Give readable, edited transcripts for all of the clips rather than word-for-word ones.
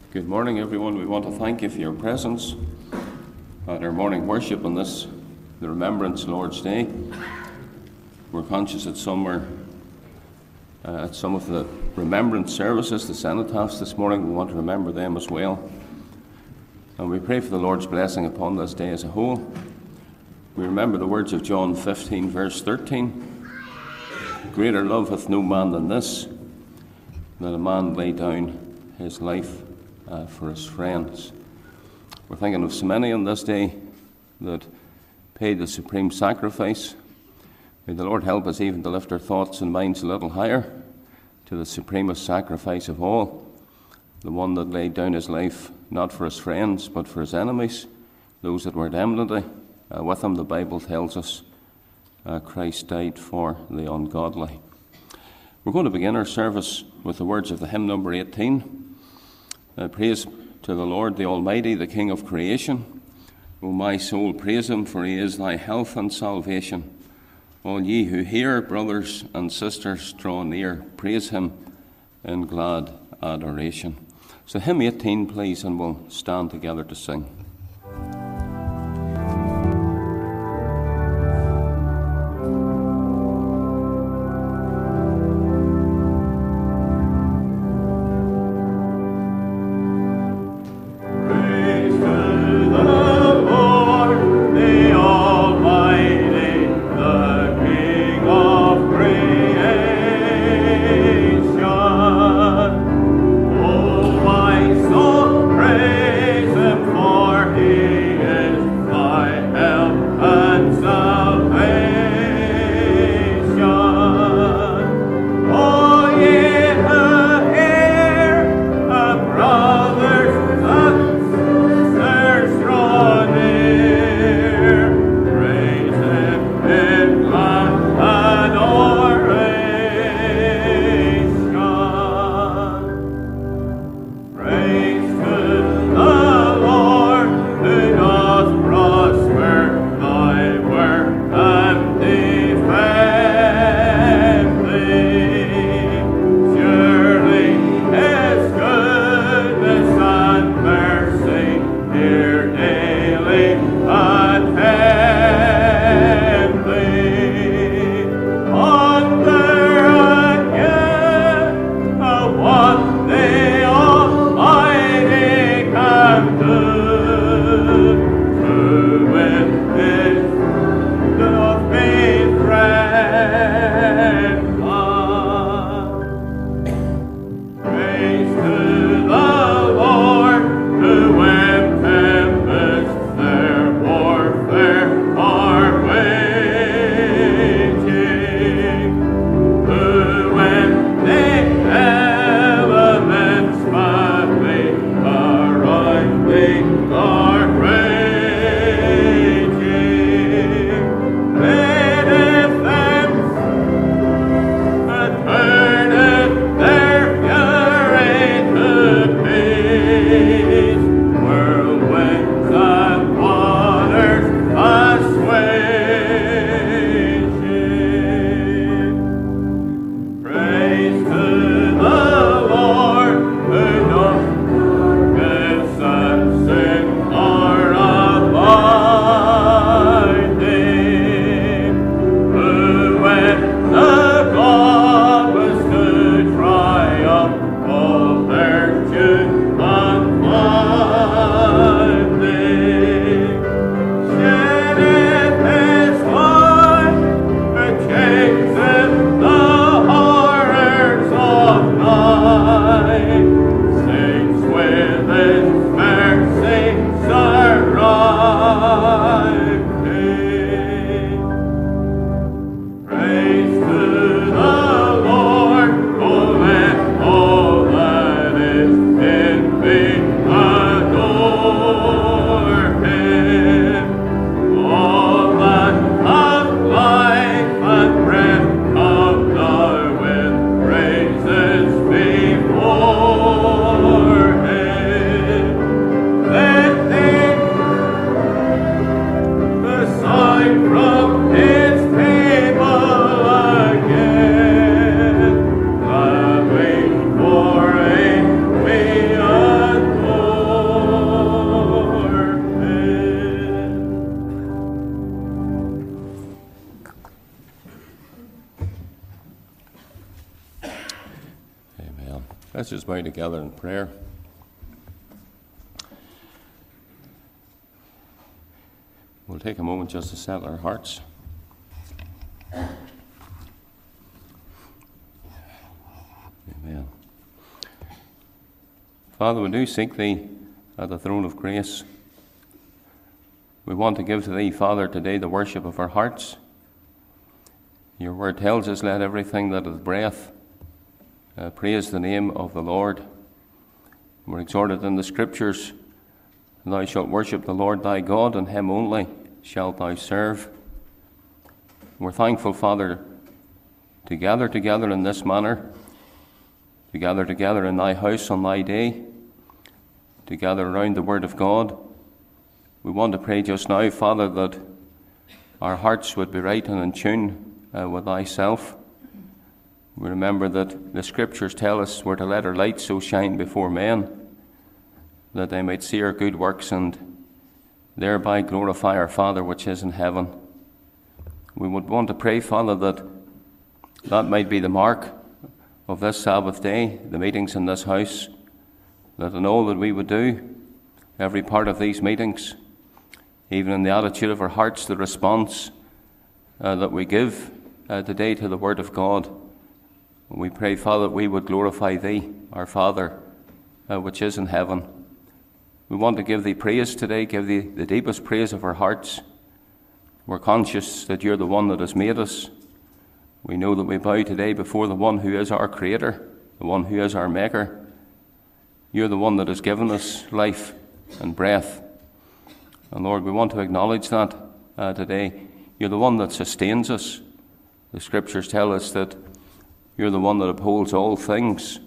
Good morning, everyone. We want to thank you for your presence at our morning worship on this, the Remembrance Lord's Day. We're conscious that some were at some of the remembrance services, the cenotaphs this morning. We want to remember them as well. And we pray for the Lord's blessing upon this day as a whole. We remember the words of John 15, verse 13. Greater love hath no man than this, that a man lay down his life for his friends. We're thinking of so many on this day that paid the supreme sacrifice. May the Lord help us even to lift our thoughts and minds a little higher to the supremest sacrifice of all, the one that laid down his life not for his friends but for his enemies, those that were at enmity with him. The Bible tells us Christ died for the ungodly. We're going to begin our service with the words of the hymn number 18. Praise to the Lord, the Almighty, the King of creation. O my soul, praise him, for he is thy health and salvation. All ye who hear, brothers and sisters, draw near. Praise him in glad adoration. So hymn 18, please, and we'll stand together to sing. For now together in prayer. We'll take a moment just to settle our hearts. Amen. Father, we do seek Thee at the throne of grace. We want to give to Thee, Father, today the worship of our hearts. Your word tells us, let everything that hath breath praise the name of the Lord. We're exhorted in the Scriptures, thou shalt worship the Lord thy God, and him only shalt thou serve. We're thankful, Father, to gather together in this manner, to gather together in thy house on thy day, to gather around the word of God. We want to pray just now, Father, that our hearts would be right and in tune with thyself. We remember that the Scriptures tell us we're to let our light so shine before men that they might see our good works and thereby glorify our Father which is in heaven. We would want to pray, Father, that might be the mark of this Sabbath day, the meetings in this house, that in all that we would do, every part of these meetings, even in the attitude of our hearts, the response that we give today to the Word of God. We pray, Father, that we would glorify Thee, our Father, which is in heaven. We want to give Thee praise today, give Thee the deepest praise of our hearts. We're conscious that You're the one that has made us. We know that we bow today before the one who is our Creator, the one who is our Maker. You're the one that has given us life and breath. And Lord, we want to acknowledge that today. You're the one that sustains us. The Scriptures tell us that You're the one that upholds all things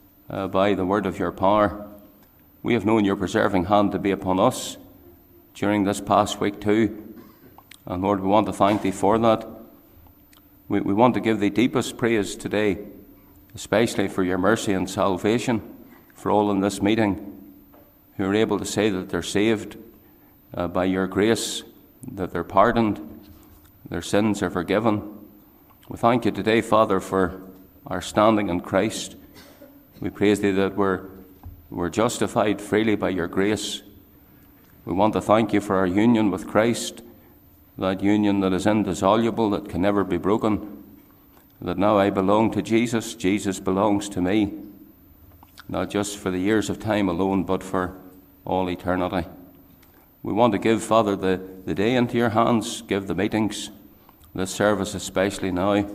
by the word of Your power. We have known Your preserving hand to be upon us during this past week too. And Lord, we want to thank Thee for that. We want to give Thee deepest praise today, especially for Your mercy and salvation, for all in this meeting who are able to say that they're saved by Your grace, that they're pardoned, their sins are forgiven. We thank You today, Father, for our standing in Christ. We praise Thee that we're justified freely by Your grace. We want to thank You for our union with Christ, that union that is indissoluble, that can never be broken, that now I belong to Jesus, Jesus belongs to me, not just for the years of time alone, but for all eternity. We want to give, Father, the day into Your hands, give the meetings, this service especially now.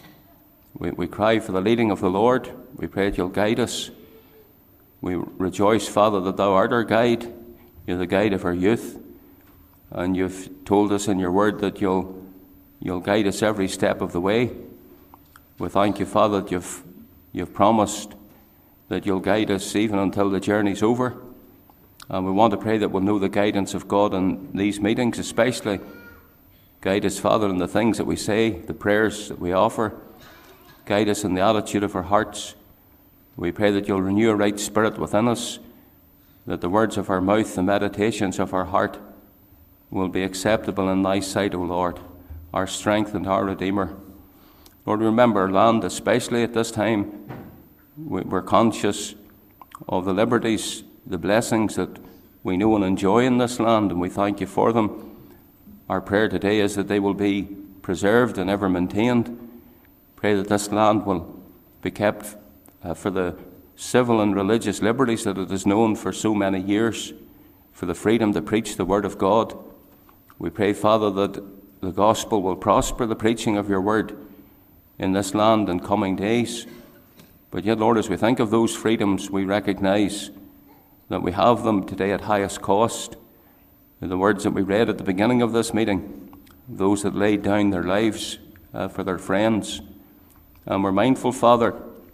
We cry for the leading of the Lord. We pray that You'll guide us. We rejoice, Father, that Thou art our guide. You're the guide of our youth. And You've told us in Your word that You'll guide us every step of the way. We thank You, Father, that You've promised that You'll guide us even until the journey's over. And we want to pray that we'll know the guidance of God in these meetings, especially. Guide us, Father, in the things that we say, the prayers that we offer. Guide us in the attitude of our hearts. We pray that You'll renew a right spirit within us, that the words of our mouth, the meditations of our heart will be acceptable in Thy sight, O Lord, our strength and our Redeemer. Lord, remember our land, especially at this time. We're conscious of the liberties, the blessings that we know and enjoy in this land, and we thank You for them. Our prayer today is that they will be preserved and ever maintained. Pray that this land will be kept for the civil and religious liberties that it has known for so many years, for the freedom to preach the Word of God. We pray, Father, that the gospel will prosper, the preaching of Your word in this land in coming days. But yet, Lord, as we think of those freedoms, we recognize that we have them today at highest cost. The words that we read at the beginning of this meeting, those that laid down their lives for their friends. And we're mindful, Father,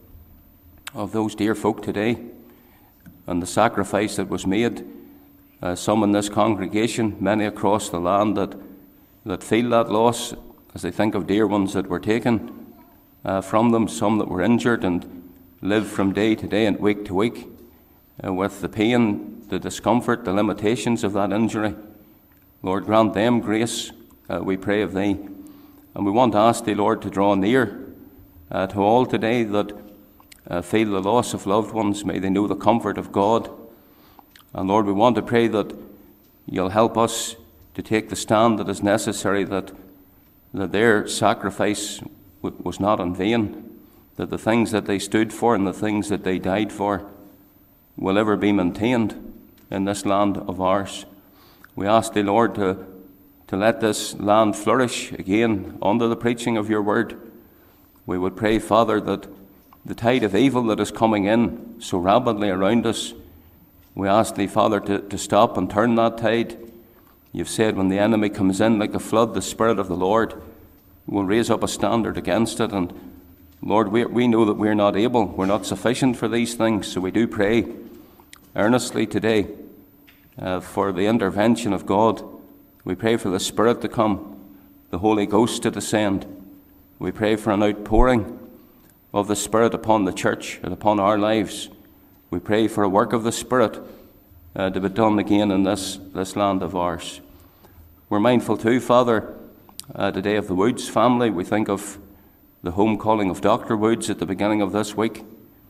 of those dear folk today and the sacrifice that was made. Some in this congregation, many across the land that feel that loss as they think of dear ones that were taken from them, some that were injured and live from day to day and week to week with the pain, the discomfort, the limitations of that injury. Lord, grant them grace, we pray of Thee. And we want to ask Thee, Lord, to draw near to all today that feel the loss of loved ones. May they know the comfort of God. And Lord, we want to pray that you'll help us to take the stand that is necessary, that their sacrifice was not in vain, that the things that they stood for and the things that they died for will ever be maintained in this land of ours. We ask thee, Lord, to let this land flourish again under the preaching of your word. We would pray, Father, that the tide of evil that is coming in so rapidly around us, we ask thee, Father, to stop and turn that tide. You've said when the enemy comes in like a flood, the Spirit of the Lord will raise up a standard against it. And Lord, we know that we're not able, we're not sufficient for these things. So we do pray earnestly today for the intervention of God. We pray for the Spirit to come, the Holy Ghost to descend. We pray for an outpouring of the Spirit upon the church and upon our lives. We pray for a work of the Spirit to be done again in this land of ours. We're mindful too, Father, today of the Woods family. We think of the home calling of Dr. Woods at the beginning of this week.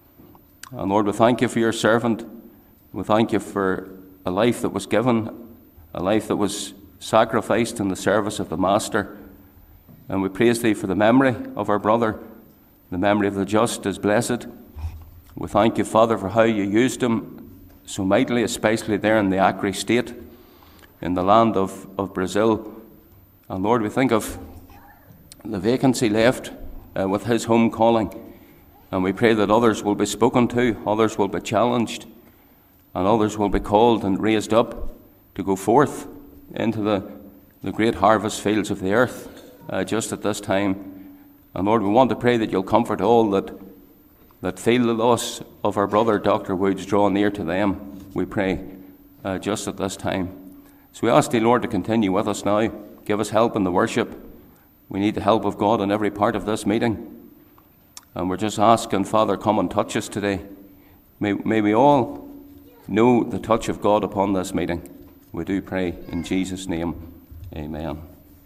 And Lord, we thank you for your servant. We thank you for a life that was given, a life that was sacrificed in the service of the Master. And we praise thee for the memory of our brother. The memory of the just is blessed. We thank you, Father, for how you used him so mightily, especially there in the Acre state, in the land of Brazil. And Lord, we think of the vacancy left with his home calling. And we pray that others will be spoken to, others will be challenged, and others will be called and raised up to go forth into the great harvest fields of the earth just at this time. And Lord, we want to pray that you'll comfort all that feel the loss of our brother Dr. Woods. Draw near to them, we pray, just at this time. So we ask thee, Lord, to continue with us now. Give us help in the worship. We need the help of God in every part of this meeting. And we're just asking, Father, come and touch us today. May we all know the touch of God upon this meeting. We do pray in Jesus' name. Amen.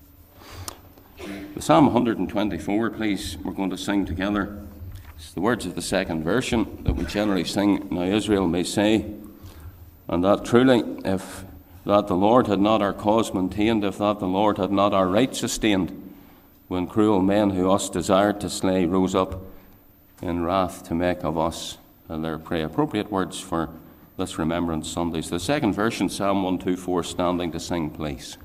The Psalm 124, please, we're going to sing together. It's the words of the second version that we generally sing, Now Israel may say, and that truly, if that the Lord had not our cause maintained, if that the Lord had not our right sustained, when cruel men who us desired to slay rose up in wrath to make of us their prey. Appropriate words for this Remembrance Sundays. The second version, Psalm 124, standing to sing, please.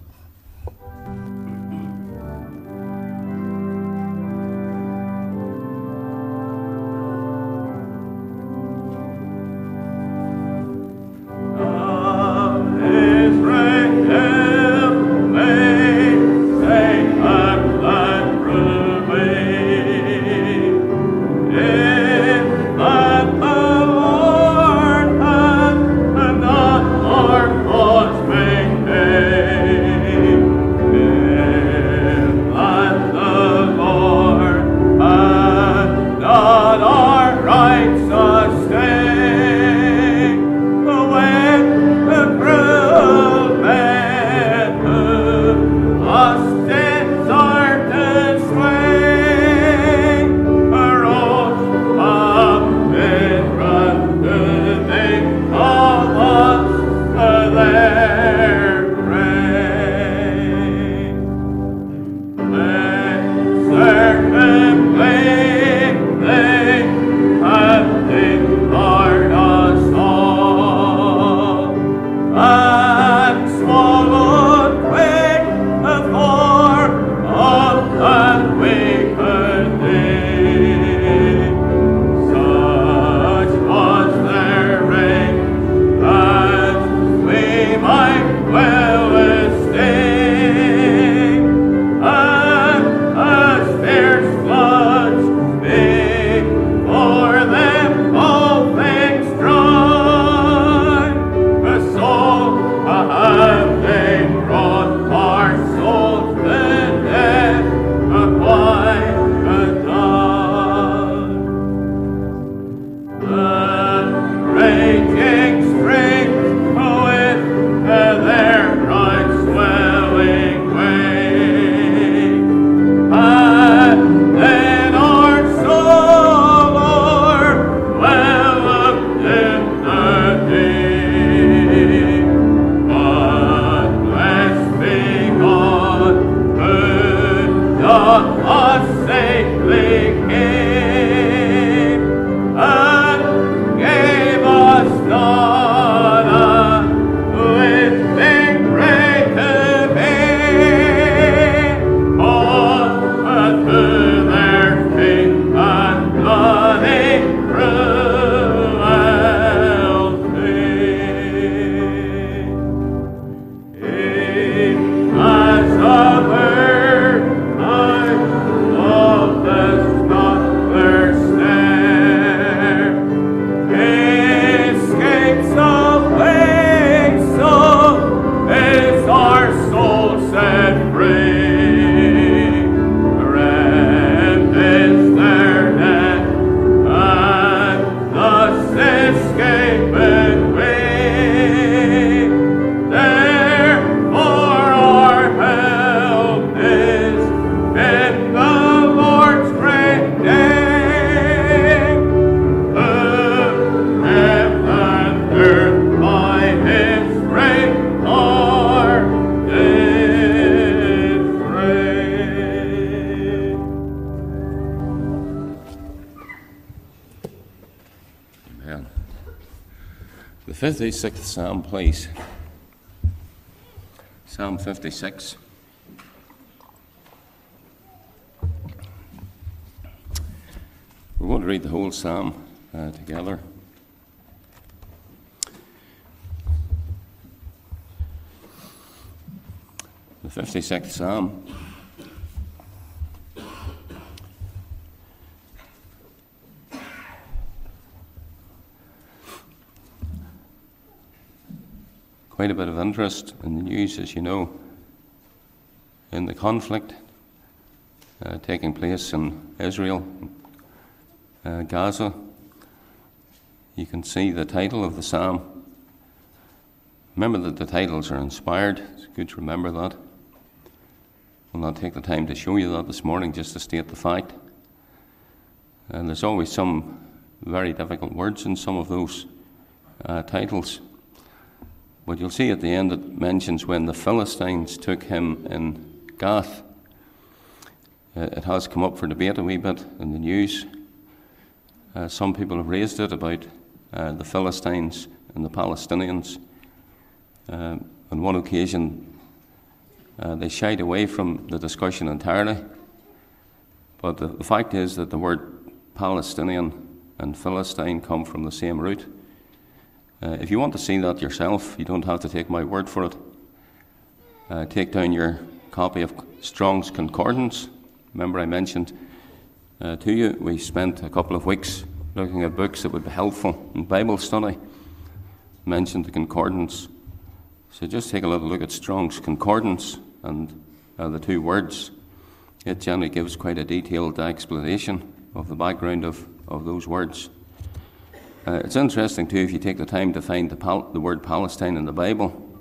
Our cause maintained. The 56th Psalm, please. Psalm 56. We're going to read the whole psalm together. The 56th Psalm. Quite a bit of interest in the news, as you know, in the conflict taking place in Israel, Gaza. You can see the title of the psalm. Remember that the titles are inspired. It's good to remember that. I'll not take the time to show you that this morning, just to state the fact. And there's always some very difficult words in some of those titles. But you'll see at the end it mentions when the Philistines took him in Gath. It has come up for debate a wee bit in the news. Some people have raised it about the Philistines and the Palestinians. On one occasion, they shied away from the discussion entirely. But the fact is that the word Palestinian and Philistine come from the same root. If you want to see that yourself, you don't have to take my word for it. Take down your copy of Strong's Concordance. Remember I mentioned to you, we spent a couple of weeks looking at books that would be helpful in Bible study. Mentioned the Concordance. So just take a little look at Strong's Concordance and the two words. It generally gives quite a detailed explanation of the background of those words. It's interesting too, if you take the time to find the word Palestine in the Bible.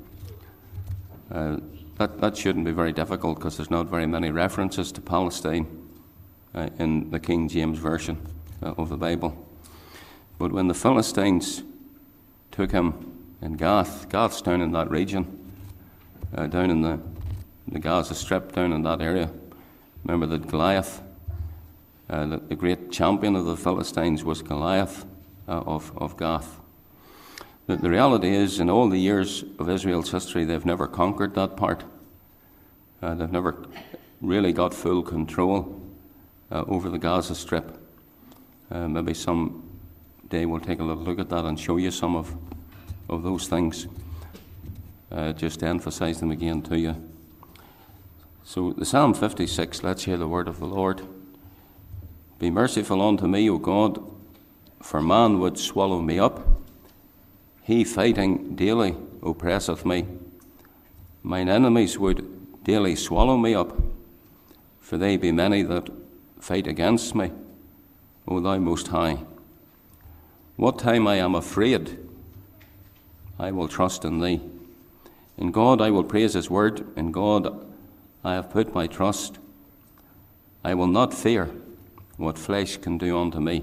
That shouldn't be very difficult, because there's not very many references to Palestine in the King James Version of the Bible. But when the Philistines took him in Gath's down in that region, down in the Gaza Strip, down in that area. Remember that Goliath, the great champion of the Philistines, was Goliath of Gath. The reality is, in all the years of Israel's history, they've never conquered that part. They've never really got full control over the Gaza Strip. Maybe some day we'll take a little look at that and show you some of those things, just to emphasize them again to you. So the Psalm 56, let's hear the word of the Lord. Be merciful unto me, O God, for man would swallow me up. He fighting daily oppresseth me. Mine enemies would daily swallow me up, for they be many that fight against me, O thou most high. What time I am afraid, I will trust in thee. In God I will praise his word. In God I have put my trust. I will not fear what flesh can do unto me.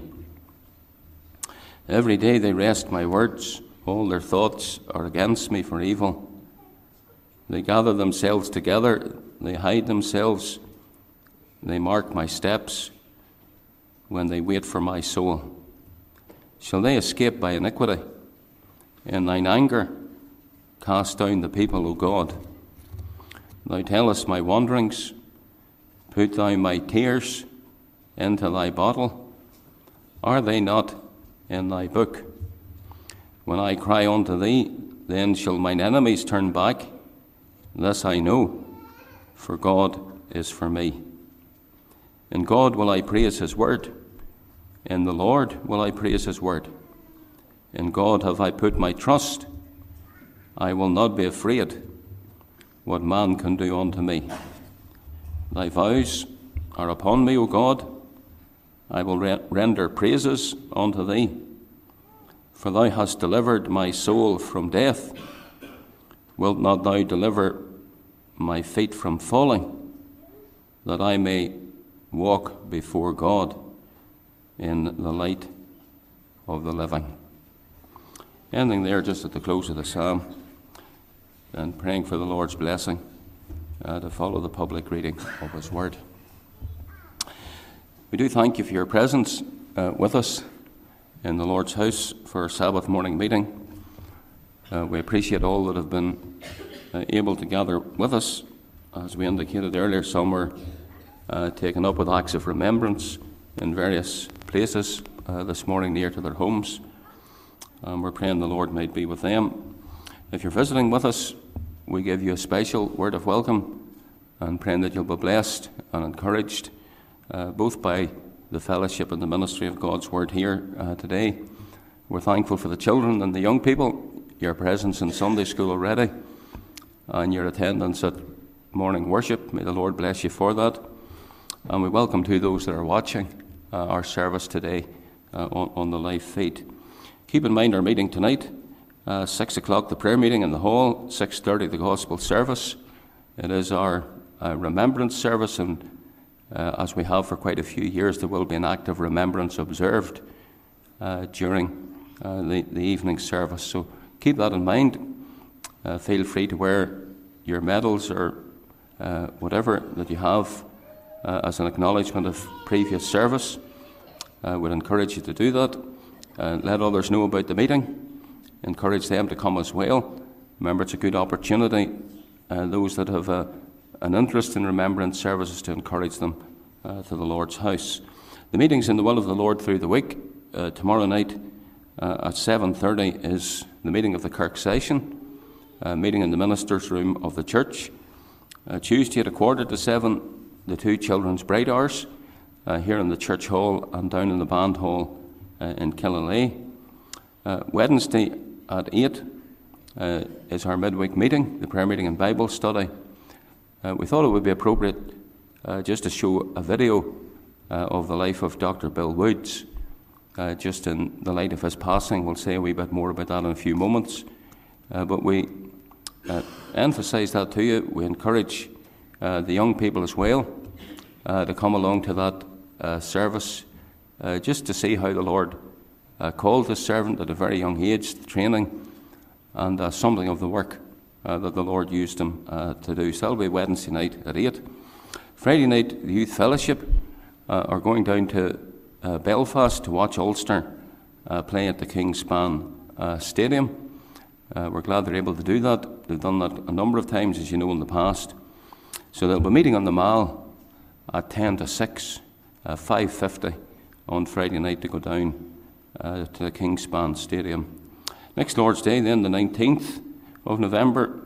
Every day they wrest my words. All their thoughts are against me for evil. They gather themselves together. They hide themselves. They mark my steps when they wait for my soul. Shall they escape by iniquity? In thine anger, cast down the people, O God. Thou tellest my wanderings. Put thou my tears into thy bottle. Are they not in thy book? When I cry unto thee, then shall mine enemies turn back. This I know, for God is for me. In God will I praise his word. In the Lord will I praise his word. In God have I put my trust. I will not be afraid what man can do unto me. Thy vows are upon me, O God. I will render praises unto thee. For thou hast delivered my soul from death. Wilt not thou deliver my feet from falling, that I may walk before God in the light of the living? Ending there just at the close of the psalm, and praying for the Lord's blessing to follow the public reading of his word. We do thank you for your presence with us in the Lord's house for our Sabbath morning meeting. We appreciate all that have been able to gather with us. As we indicated earlier, some were taken up with acts of remembrance in various places this morning near to their homes. We're praying the Lord might be with them. If you're visiting with us, we give you a special word of welcome and praying that you'll be blessed and encouraged both by the fellowship and the ministry of God's word here today. We're thankful for the children and the young people, your presence in Sunday school already, and your attendance at morning worship. May the Lord bless you for that. And we welcome to those that are watching our service today on the live feed. Keep in mind our meeting tonight, 6 o'clock the prayer meeting in the hall, 6:30 the gospel service. It is our remembrance service, and as we have for quite a few years, there will be an act of remembrance observed during the evening service. So keep that in mind. Feel free to wear your medals or whatever that you have as an acknowledgement of previous service. I would encourage you to do that. Let others know about the meeting. Encourage them to come as well. Remember, it's a good opportunity, those that have an interest in remembrance services, to encourage them to the Lord's house. The meetings in the will of the Lord through the week. Tomorrow night at 7:30 is the meeting of the Kirk session, meeting in the ministers' room of the church. Tuesday at 6:45, the 2 children's bright hours here in the church hall and down in the band hall in Killalea. Wednesday at 8 is our midweek meeting, the prayer meeting and Bible study. We thought it would be appropriate just to show a video of the life of Dr. Bill Woods. Just in the light of his passing, we'll say a wee bit more about that in a few moments. But we emphasise that to you. We encourage the young people as well to come along to that service, just to see how the Lord called his servant at a very young age, the training and something of the work that the Lord used him to do. So that'll be Wednesday night at 8. Friday night, the Youth Fellowship are going down to Belfast to watch Ulster play at the Kingspan Stadium. We're glad they're able to do that. They've done that a number of times, as you know, in the past. So they'll be meeting on the Mall at 10 to 6, 5:50 on Friday night to go down to the Kingspan Stadium. Next Lord's Day, then, the 19th of November,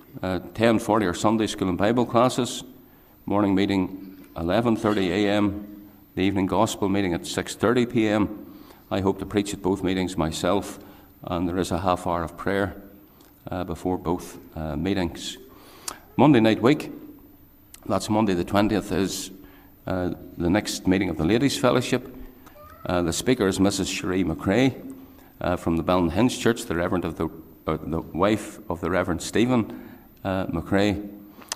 10:40 are Sunday school and Bible classes. Morning meeting 11:30 a.m. The evening gospel meeting at 6:30 p.m. I hope to preach at both meetings myself, and there is a half hour of prayer before both meetings. Monday night week, that's Monday the 20th, is the next meeting of the Ladies' Fellowship. The speaker is Mrs. Cherie McRae from the Ballinhinch Church, the wife of the Reverend Stephen McRae.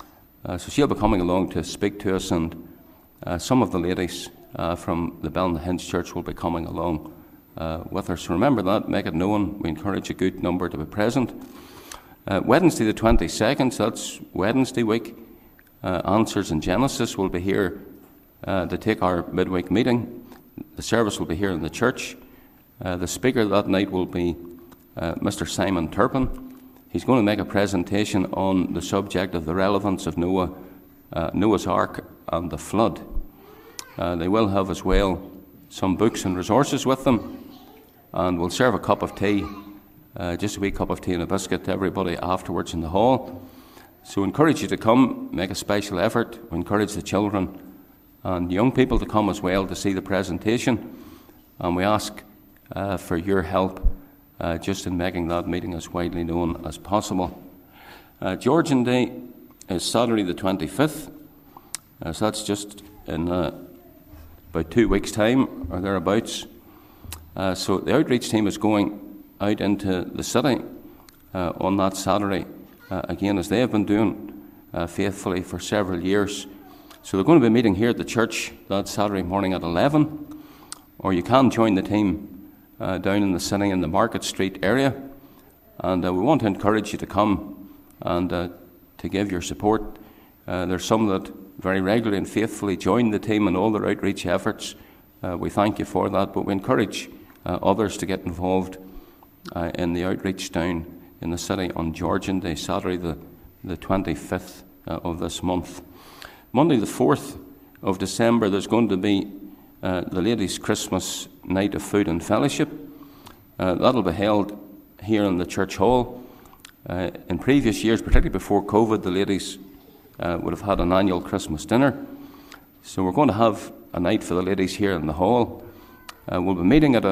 So she'll be coming along to speak to us, and some of the ladies from the Ballinhinch Church will be coming along with her. So remember that, make it known. We encourage a good number to be present. Wednesday the 22nd, so that's Wednesday week, Answers in Genesis will be here to take our midweek meeting. The service will be here in the church. The speaker that night will be Mr. Simon Turpin. He's going to make a presentation on the subject of the relevance of Noah's Ark and the flood. They will have as well some books and resources with them, and we'll serve a cup of tea, just a wee cup of tea and a biscuit to everybody afterwards in the hall. So encourage you to come, make a special effort. We encourage the children and young people to come as well to see the presentation, and we ask for your help just in making that meeting as widely known as possible. Georgian Day is Saturday the 25th, so that's just in about 2 weeks' time or thereabouts. So the outreach team is going out into the city on that Saturday, again, as they have been doing faithfully for several years. So they're going to be meeting here at the church that Saturday morning at 11, or you can join the team down in the city in the Market Street area. And we want to encourage you to come and to give your support. There's some that very regularly and faithfully join the team in all their outreach efforts. We thank you for that, but we encourage others to get involved in the outreach down in the city on Georgian Day, Saturday the 25th of this month. Monday the 4th of December, there's going to be the Ladies' Christmas Night of Food and Fellowship. That'll be held here in the church hall. In previous years, particularly before COVID, the ladies would have had an annual Christmas dinner. So we're going to have a night for the ladies here in the hall. We'll be meeting at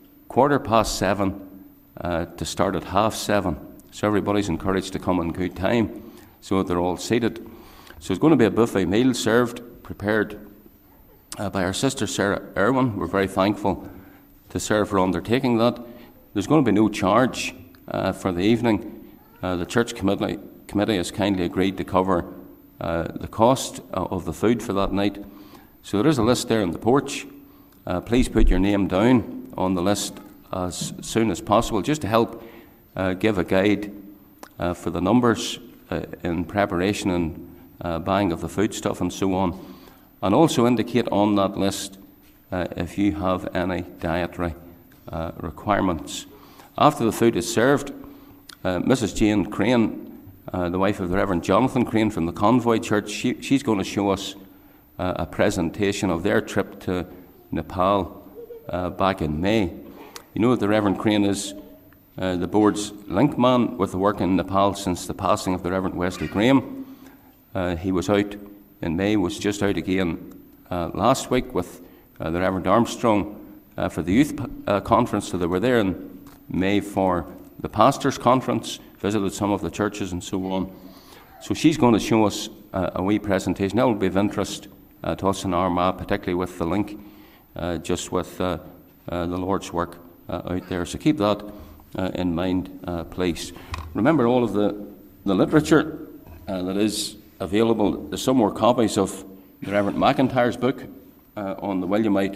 7:15 to start at 7:30. So everybody's encouraged to come in good time so that they're all seated. So it's going to be a buffet meal served, prepared by our sister Sarah Irwin. We're very thankful to serve her undertaking that. There's going to be no charge for the evening. The church committee has kindly agreed to cover the cost of the food for that night. So there is a list there in the porch. Please put your name down on the list as soon as possible, just to help give a guide for the numbers in preparation and buying of the foodstuff and so on. And also indicate on that list if you have any dietary requirements. After the food is served, Mrs. Jane Crane, the wife of the Reverend Jonathan Crane from the Convoy Church, she's going to show us a presentation of their trip to Nepal back in May. You know that the Reverend Crane is the board's link man with the work in Nepal since the passing of the Reverend Wesley Graham. He was out in May, was just out again last week with the Reverend Armstrong for the youth conference. So they were there in May for the pastors' conference, visited some of the churches and so on. So she's going to show us a wee presentation. That will be of interest to us in Armagh, particularly with the link just with the Lord's work out there. So keep that in mind, please. Remember all of the literature that is available. There's some more copies of the Reverend McIntyre's book on the Williamite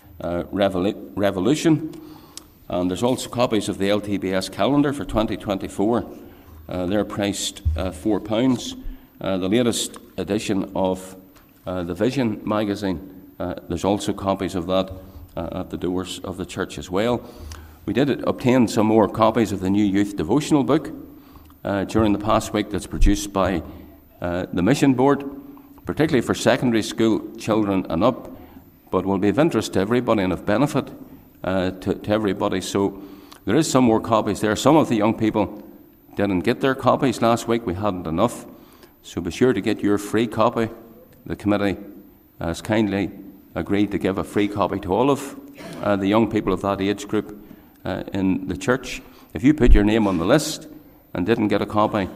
Revolution. And there's also copies of the LTBS calendar for 2024. They're priced £4. The latest edition of the Vision magazine, there's also copies of that at the doors of the church as well. We did obtain some more copies of the new youth devotional book during the past week that's produced by the Mission Board, particularly for secondary school children and up, but will be of interest to everybody and of benefit to everybody. So there is some more copies there. Some of the young people didn't get their copies last week. We hadn't enough. So be sure to get your free copy. The committee has kindly agreed to give a free copy to all of the young people of that age group in the church. If you put your name on the list and didn't get a copy,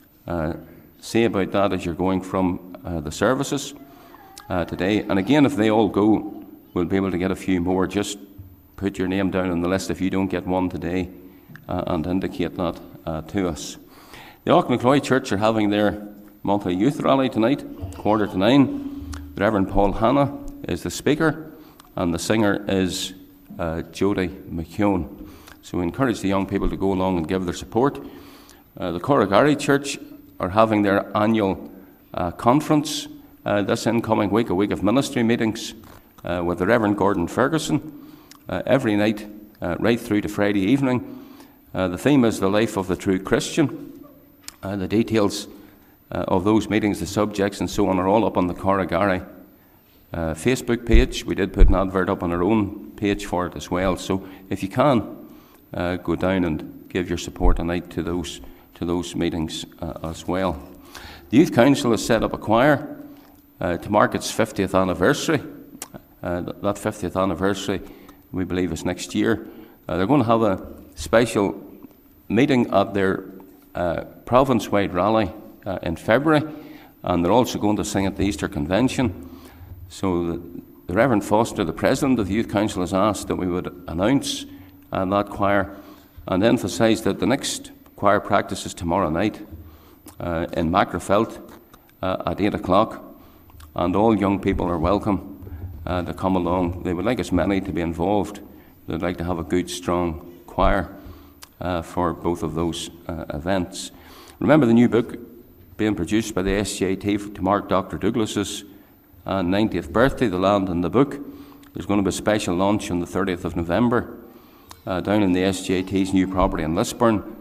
say about that as you're going from the services today. And again, if they all go, we'll be able to get a few more. Just put your name down on the list if you don't get one today and indicate that to us. The Auchmacloy Church are having their monthly youth rally tonight, 8:45. The Reverend Paul Hanna is the speaker and the singer is Jody McKeown. So we encourage the young people to go along and give their support. The Corrigary Church are having their annual conference this incoming week, a week of ministry meetings with the Reverend Gordon Ferguson every night right through to Friday evening. The theme is the life of the true Christian. The details of those meetings, the subjects and so on are all up on the Corrigary Facebook page. We did put an advert up on our own page for it as well. So if you can, go down and give your support tonight to those meetings as well. The Youth Council has set up a choir to mark its 50th anniversary. That 50th anniversary, we believe, is next year. They're going to have a special meeting at their province-wide rally in February, and they're also going to sing at the Easter Convention. So the Reverend Foster, the President of the Youth Council, has asked that we would announce that choir and emphasise that the next choir practice is tomorrow night in Macrofelt at 8 o'clock, and all young people are welcome to come along. They would like as many to be involved. They'd like to have a good, strong choir for both of those events. Remember the new book being produced by the SJT to mark Dr. Douglas's 90th birthday, The Land and the Book. There's going to be a special launch on the 30th of November down in the SJT's new property in Lisburn.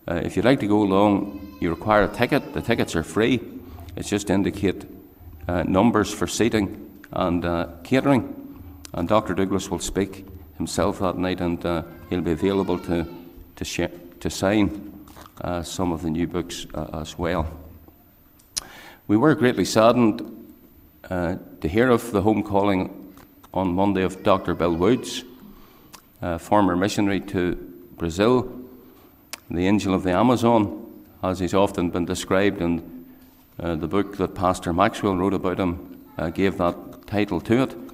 If you'd like to go along, you require a ticket. The tickets are free. It's just to indicate numbers for seating and catering. And Dr. Douglas will speak himself that night, and he'll be available to sign some of the new books as well. We were greatly saddened to hear of the home calling on Monday of Dr. Bill Woods, former missionary to Brazil, the angel of the Amazon, as he's often been described, in the book that Pastor Maxwell wrote about him gave that title to it.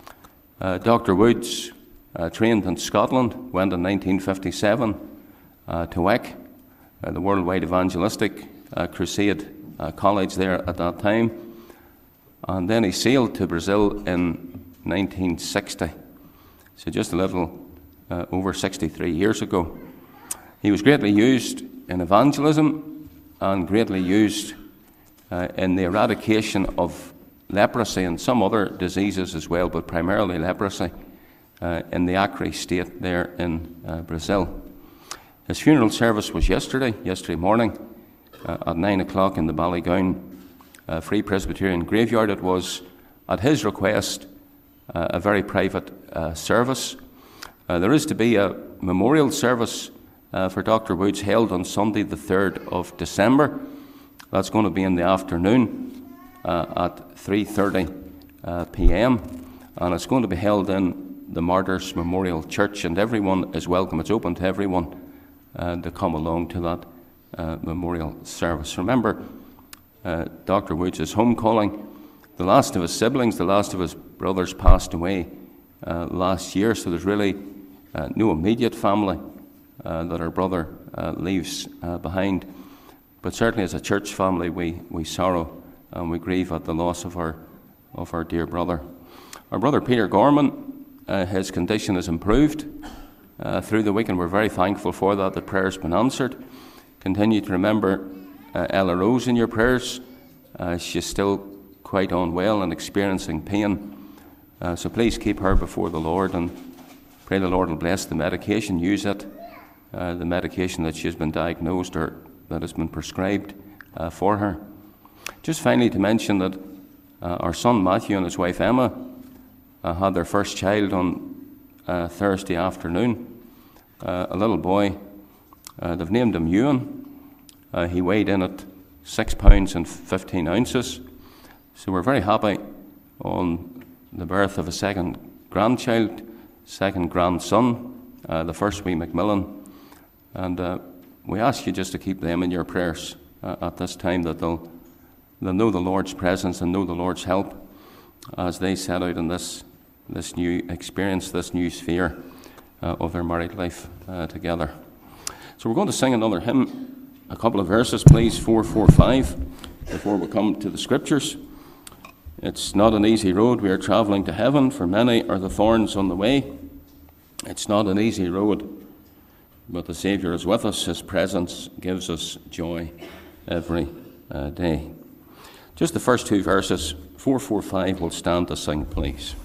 Dr. Woods trained in Scotland, went in 1957 to WEC, the Worldwide Evangelistic Crusade College there at that time, and then he sailed to Brazil in 1960, so just a little over 63 years ago. He was greatly used in evangelism and greatly used in the eradication of leprosy and some other diseases as well, but primarily leprosy in the Acre state there in Brazil. His funeral service was yesterday morning at 9 o'clock in the Ballygown Free Presbyterian Graveyard. It was, at his request, a very private service. There is to be a memorial service for Dr. Woods held on Sunday the 3rd of December. That's going to be in the afternoon at 3:30 p.m. and it's going to be held in the Martyrs Memorial Church, and everyone is welcome. It's open to everyone to come along to that memorial service. Remember, Dr. Woods' home calling. The last of his siblings, the last of his brothers passed away last year, so there's really no immediate family that our brother leaves behind. But certainly as a church family, we sorrow and we grieve at the loss of our dear brother. Our brother Peter Gorman, his condition has improved through the week, and we're very thankful for that. The prayer's been answered. Continue to remember Ella Rose in your prayers. She's still quite unwell and experiencing pain. So please keep her before the Lord and pray the Lord will bless the medication. Use it, the medication that she's been diagnosed or that has been prescribed for her. Just finally to mention that our son Matthew and his wife Emma had their first child on Thursday afternoon. A little boy. They've named him Ewan. He weighed in at 6 pounds and 15 ounces. So we're very happy on the birth of a second grandchild, second grandson, the first wee Macmillan. And we ask you just to keep them in your prayers at this time, that they'll know the Lord's presence and know the Lord's help as they set out in this new experience, this new sphere of their married life together. So we're going to sing another hymn, a couple of verses, please, 445, before we come to the Scriptures. It's not an easy road we are travelling to heaven, for many are the thorns on the way. It's not an easy road, but the Saviour is with us. His presence gives us joy every day. Just the first two verses, 445, will stand to sing, please.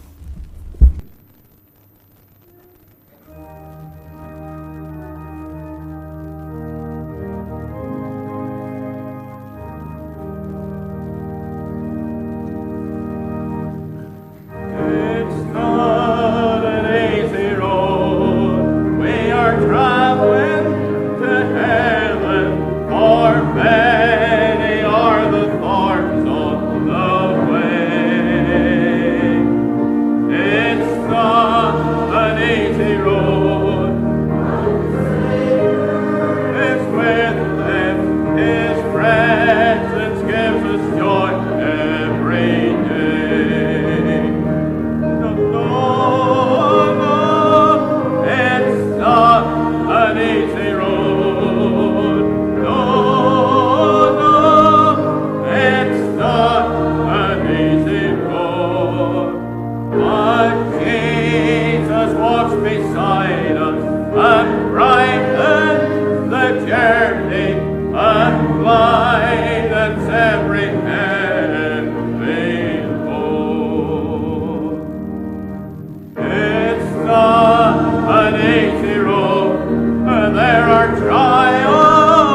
There are trials.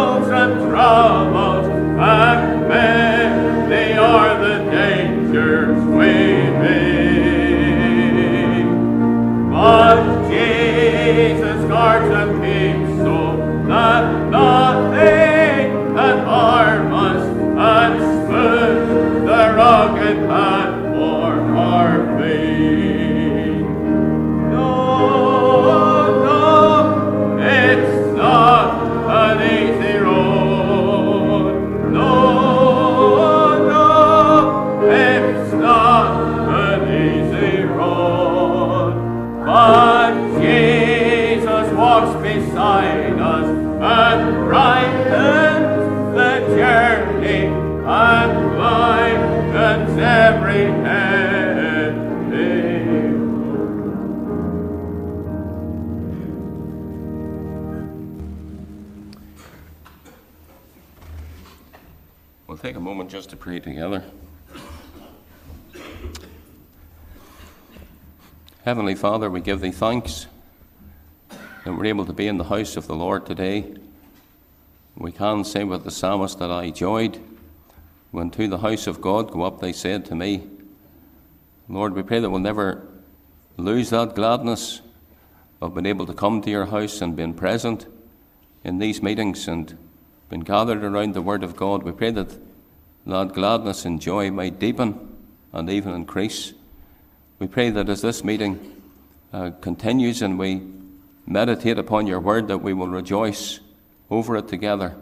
We'll take a moment just to pray together. Heavenly Father, we give thee thanks that we're able to be in the house of the Lord today. We can say with the psalmist that I joyed when to the house of God go up, they said to me. Lord, we pray that we'll never lose that gladness of being able to come to your house and being present in these meetings and being gathered around the Word of God. We pray that that gladness and joy might deepen and even increase. We pray that as this meeting continues and we meditate upon your Word, that we will rejoice over it together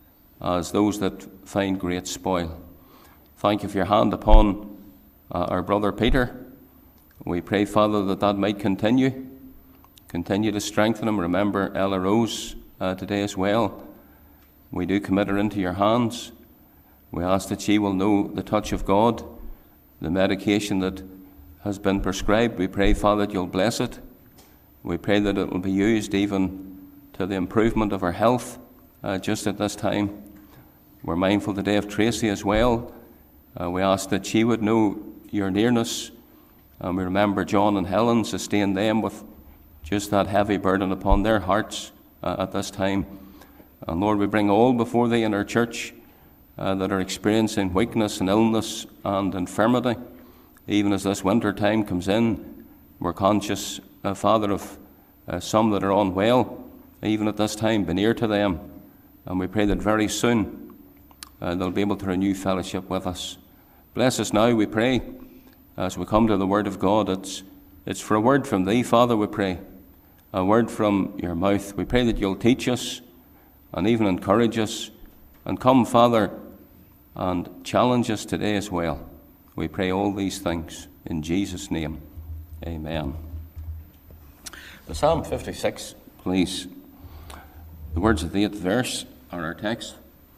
as those that find great spoil. Thank you for your hand upon our brother Peter. We pray, Father, that that might continue to strengthen him. Remember Ella Rose today as well. We do commit her into your hands. We ask that she will know the touch of God, the medication that has been prescribed. We pray, Father, that you'll bless it. We pray that it will be used even to the improvement of her health just at this time. We're mindful today of Tracy as well. We ask that she would know your nearness. We remember John and Helen, sustain them with just that heavy burden upon their hearts at this time. And Lord, we bring all before thee in our church that are experiencing weakness and illness and infirmity. Even as this winter time comes in, we're conscious, Father, of some that are unwell. Even at this time, be near to them. And we pray that very soon they'll be able to renew fellowship with us. Bless us now, we pray, as we come to the Word of God. It's for a word from thee, Father, we pray. A word from your mouth. We pray that you'll teach us and even encourage us. And come, Father, and challenge us today as well. We pray all these things in Jesus' name. Amen. The Psalm 56, please. The words of the 8th verse are our text.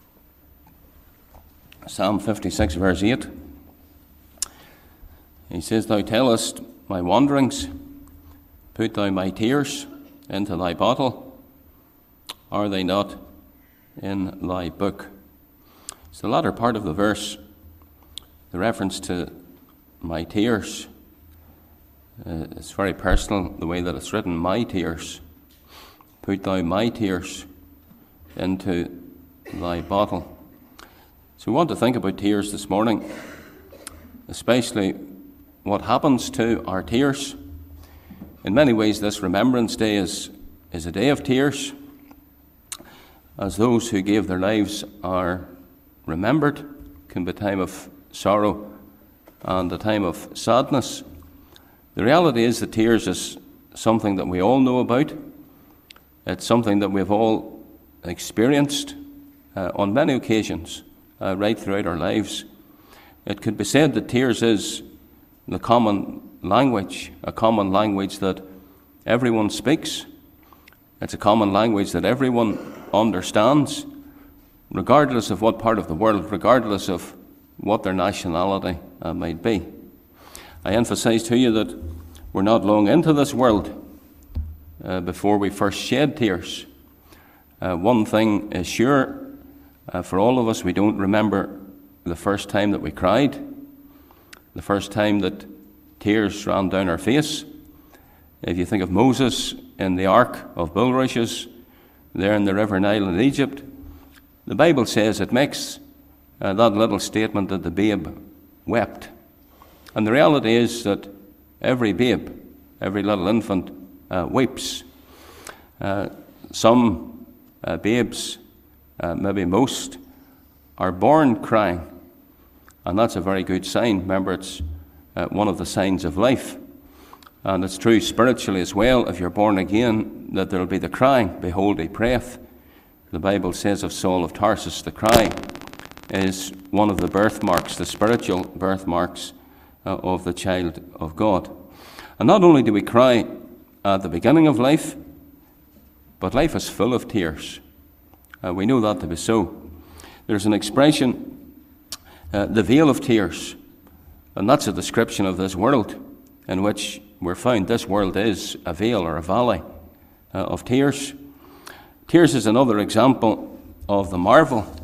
Psalm 56, verse 8. He says, Thou tellest my wanderings, put thou my tears into thy bottle. Are they not in thy book? It's the latter part of the verse, the reference to my tears. It's very personal, the way that it's written, my tears. Put thou my tears into thy bottle. So we want to think about tears this morning, especially what happens to our tears. In many ways, this Remembrance Day is a day of tears, as those who gave their lives are remembered. Can be a time of sorrow and a time of sadness. The reality is that tears is something that we all know about. It's something that we've all experienced on many occasions right throughout our lives. It could be said that tears is the common language, a common language that everyone speaks. It's a common language that everyone understands, regardless of what part of the world, regardless of what their nationality might be. I emphasize to you that we're not long into this world before we first shed tears. One thing is sure, for all of us, we don't remember the first time that we cried, the first time that tears ran down our face. If you think of Moses in the Ark of Bulrushes, there in the River Nile in Egypt, the Bible says it makes that little statement that the babe wept. And the reality is that every babe, every little infant weeps. Some babes, maybe most, are born crying. And that's a very good sign. Remember, it's one of the signs of life. And it's true spiritually as well. If you're born again, that there'll be the crying. Behold, he prayeth. The Bible says of Saul of Tarsus, the cry is one of the birthmarks, the spiritual birthmarks of the child of God. And not only do we cry at the beginning of life, but life is full of tears. We know that to be so. There's an expression, the vale of tears, and that's a description of this world in which we're found. This world is a vale or a valley of tears. Tears is another example of the marvel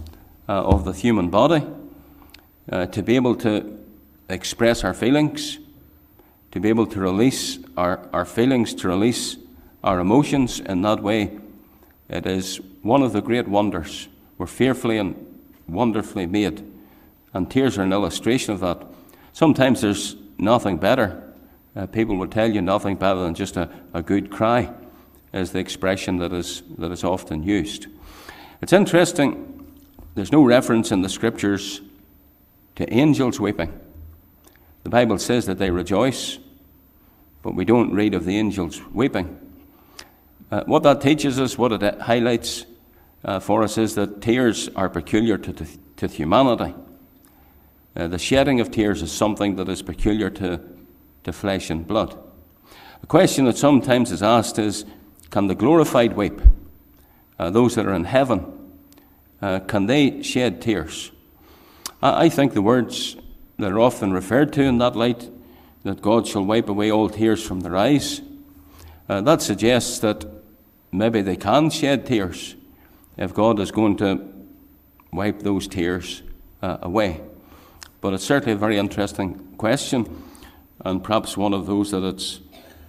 of the human body, to be able to express our feelings, to be able to release our feelings, to release our emotions in that way. It is one of the great wonders. We're fearfully and wonderfully made, and tears are an illustration of that. Sometimes there's nothing better. People will tell you nothing better than just a good cry is the expression that is often used. It's interesting, there's no reference in the Scriptures to angels weeping. The Bible says that they rejoice, but we don't read of the angels weeping. What that teaches us, what it highlights for us, is that tears are peculiar to humanity. The shedding of tears is something that is peculiar to flesh and blood. A question that sometimes is asked is, can the glorified weep? Those that are in heaven, can they shed tears? I think the words that are often referred to in that light, that God shall wipe away all tears from their eyes, that suggests that maybe they can shed tears if God is going to wipe those tears away. But it's certainly a very interesting question, and perhaps one of those that it's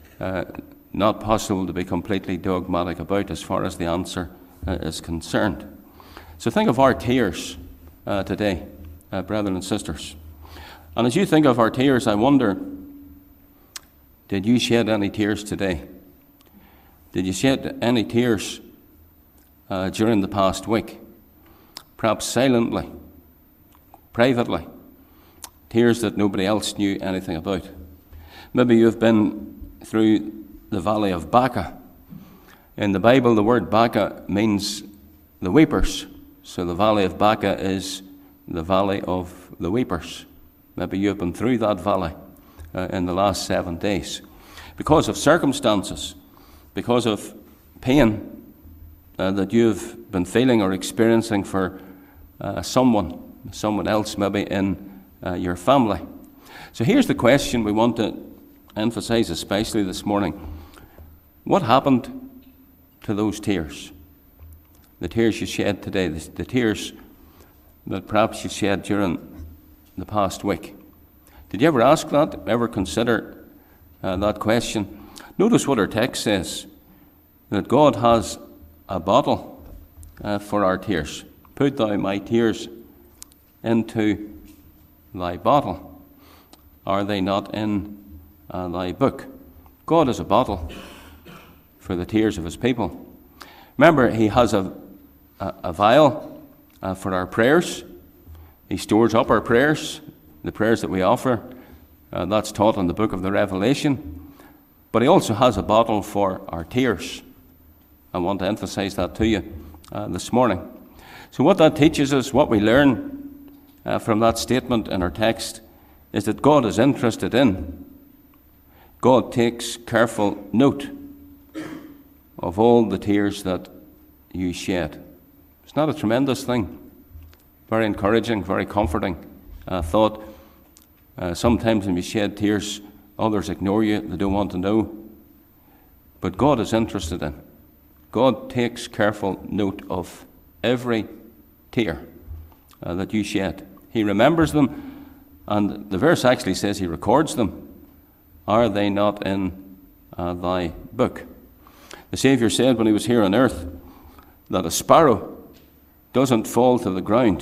not possible to be completely dogmatic about as far as the answer is concerned. So think of our tears today, brethren and sisters. And as you think of our tears, I wonder, did you shed any tears today? Did you shed any tears during the past week? Perhaps silently, privately, tears that nobody else knew anything about. Maybe you've been through the valley of Baca. In the Bible, the word Baca means the weepers. So the valley of Baca is the valley of the weepers. Maybe you've been through that valley in the last 7 days. Because of circumstances, because of pain that you've been feeling or experiencing for someone else maybe in your family. So here's the question we want to emphasize especially this morning. What happened to those tears? The tears you shed today, the tears that perhaps you shed during the past week. Did you ever ask that? Ever consider that question? Notice what our text says, that God has a bottle for our tears. Put thou my tears into thy bottle. Are they not in thy book? God has a bottle for the tears of his people. Remember, he has a vial for our prayers. He stores up our prayers, the prayers that we offer. That's taught in the book of the Revelation. But he also has a bottle for our tears. I want to emphasize that to you this morning. So what that teaches us, what we learn from that statement in our text, is that God is interested in. God takes careful note of all the tears that you shed. It's not a tremendous thing. Very encouraging, very comforting thought. Sometimes when you shed tears, others ignore you, they don't want to know. But God is interested in. God takes careful note of every tear that you shed. He remembers them, and the verse actually says he records them. Are they not in thy book? The Saviour said when he was here on earth that a sparrow doesn't fall to the ground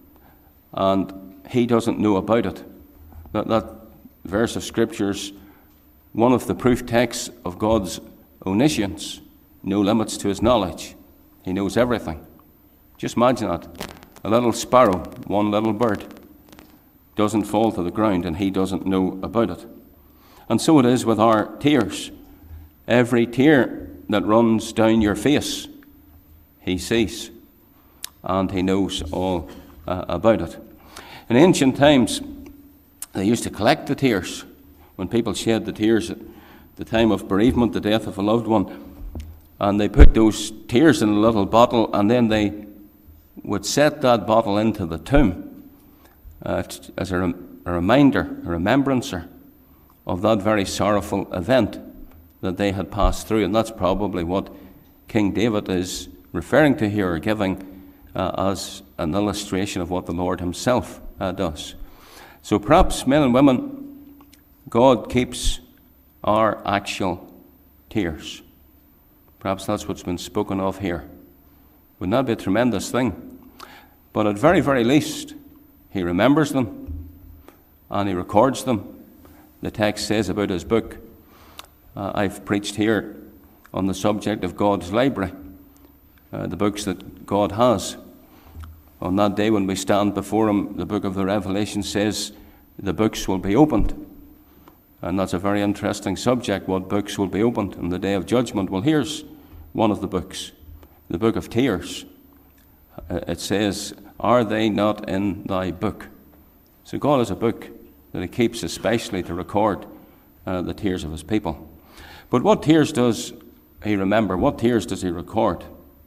and he doesn't know about it. That verse of Scripture's one of the proof texts of God's omniscience, no limits to his knowledge. He knows everything. Just imagine that. A little sparrow, one little bird, doesn't fall to the ground and he doesn't know about it. And so it is with our tears. Every tear that runs down your face, he sees, and he knows all about it. In ancient times, they used to collect the tears. When people shed the tears at the time of bereavement, the death of a loved one, and they put those tears in a little bottle, and then they would set that bottle into the tomb as a reminder, a remembrancer of that very sorrowful event that they had passed through. And that's probably what King David is referring to here, or giving as an illustration of what the Lord himself does. So perhaps, men and women, God keeps our actual tears. Perhaps that's what's been spoken of here. Wouldn't that be a tremendous thing? But at very, very least, he remembers them and he records them. The text says about his book, I've preached here on the subject of God's library, the books that God has. On that day when we stand before him, the book of the Revelation says the books will be opened. And that's a very interesting subject, what books will be opened in the day of judgment. Well, here's one of the books, the book of tears. It says, are they not in thy book? So God has a book that he keeps especially to record the tears of his people. But what tears does he remember? What tears does he record?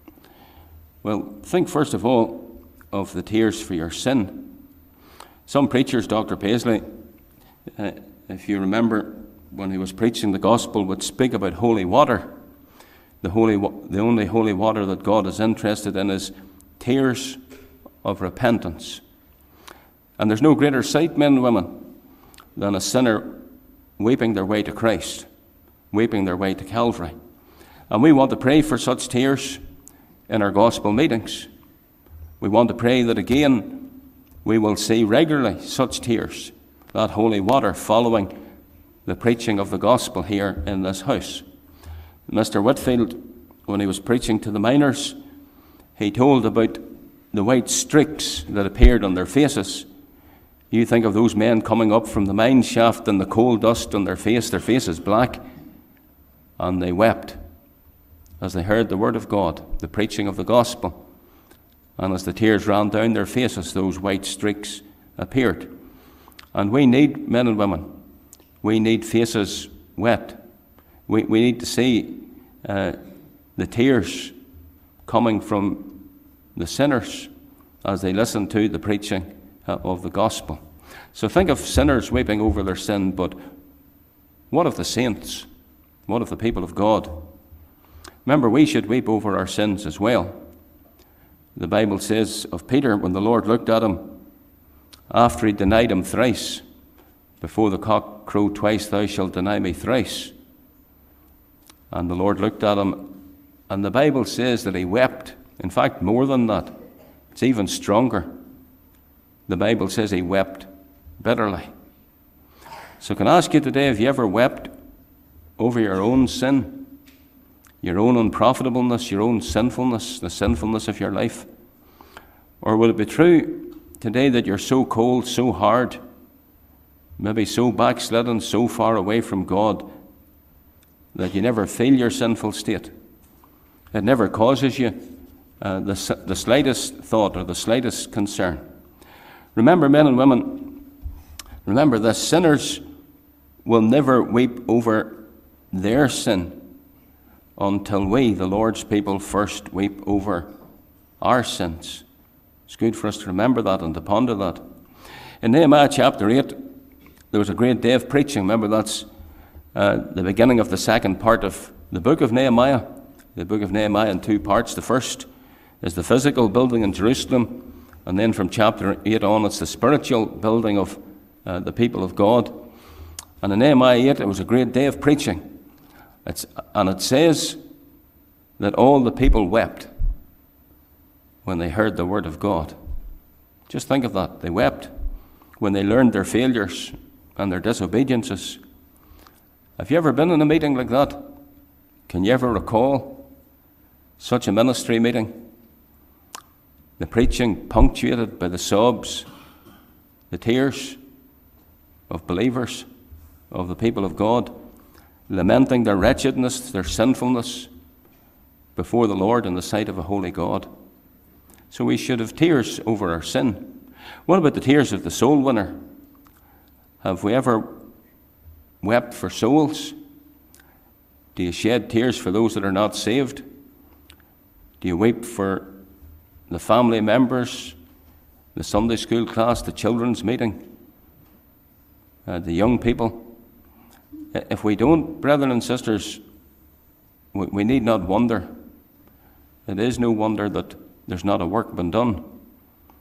Well, think first of all of the tears for your sin. Some preachers, Dr. Paisley, if you remember when he was preaching the gospel, would speak about holy water. The only holy water that God is interested in is tears of repentance. And there's no greater sight, men and women, than a sinner weeping their way to Christ, weeping their way to Calvary. And we want to pray for such tears in our gospel meetings. We want to pray that again we will see regularly such tears, that holy water following the preaching of the gospel here in this house. Mr. Whitfield, when he was preaching to the miners, he told about the white streaks that appeared on their faces. You think of those men coming up from the mine shaft and the coal dust on their face is black, and they wept as they heard the word of God, the preaching of the gospel. And as the tears ran down their faces, those white streaks appeared. And we need, men and women, we need faces wet. We need to see the tears coming from the sinners as they listen to the preaching of the gospel. So think of sinners weeping over their sin, but what of the saints? What of the people of God? Remember, we should weep over our sins as well. The Bible says of Peter, when the Lord looked at him, after he denied him thrice, before the cock crow twice, thou shalt deny me thrice. And the Lord looked at him, and the Bible says that he wept. In fact, more than that, it's even stronger. The Bible says he wept bitterly. So can I ask you today, have you ever wept over your own sin? Your own unprofitableness, your own sinfulness, the sinfulness of your life? Or will it be true today that you're so cold, so hard, maybe so backslidden, so far away from God, that you never feel your sinful state? It never causes you the slightest thought or the slightest concern. Remember, men and women, remember this, sinners will never weep over their sin until we, the Lord's people, first weep over our sins. It's good for us to remember that and to ponder that. In Nehemiah chapter 8, there was a great day of preaching. Remember, that's the beginning of the second part of the book of Nehemiah. The book of Nehemiah in two parts. The first is the physical building in Jerusalem, and then from chapter 8 on, it's the spiritual building of the people of God. And in Nehemiah 8, it was a great day of preaching. And it says that all the people wept when they heard the word of God. Just think of that. They wept when they learned their failures and their disobediences. Have you ever been in a meeting like that? Can you ever recall such a ministry meeting? The preaching punctuated by the sobs, the tears of believers, of the people of God, lamenting their wretchedness, their sinfulness before the Lord in the sight of a holy God. So we should have tears over our sin. What about the tears of the soul winner? Have we ever wept for souls? Do you shed tears for those that are not saved? Do you weep for the family members, the Sunday school class, the children's meeting, the young people? If we don't, brethren and sisters, we need not wonder. It is no wonder that there's not a work been done.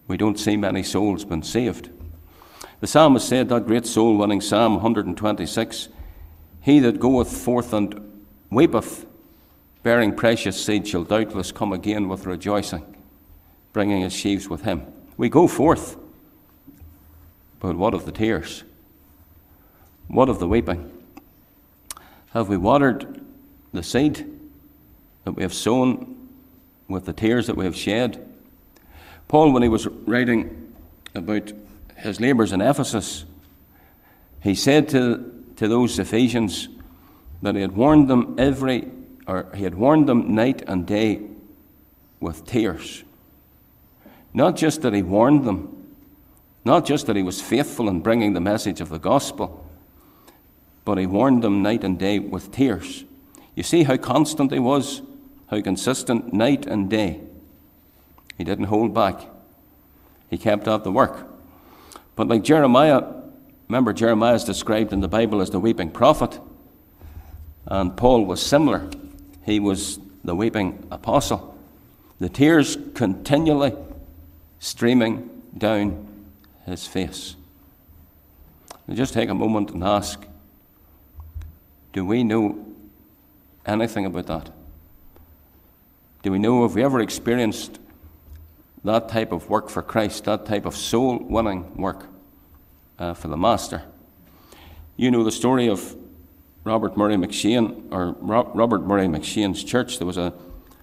we don't see many souls being saved. The psalmist said, that great soul-winning Psalm 126, he that goeth forth and weepeth, bearing precious seed, shall doubtless come again with rejoicing, bringing his sheaves with him. We go forth, but what of the tears? What of the weeping? Have we watered the seed that we have sown with the tears that we have shed? Paul, when he was writing about his labours in Ephesus, he said to those Ephesians that he had warned them night and day with tears. Not just that he warned them, not just that he was faithful in bringing the message of the gospel, but he warned them night and day with tears. You see how constant he was, how consistent night and day. He didn't hold back. He kept at the work. But like Jeremiah, remember Jeremiah is described in the Bible as the weeping prophet, and Paul was similar. He was the weeping apostle. The tears continually streaming down his face. Now just take a moment and ask, do we know anything about that? Do we know, have we ever experienced that type of work for Christ, that type of soul-winning work for the Master? You know the story of Robert Murray McCheyne's church. There was a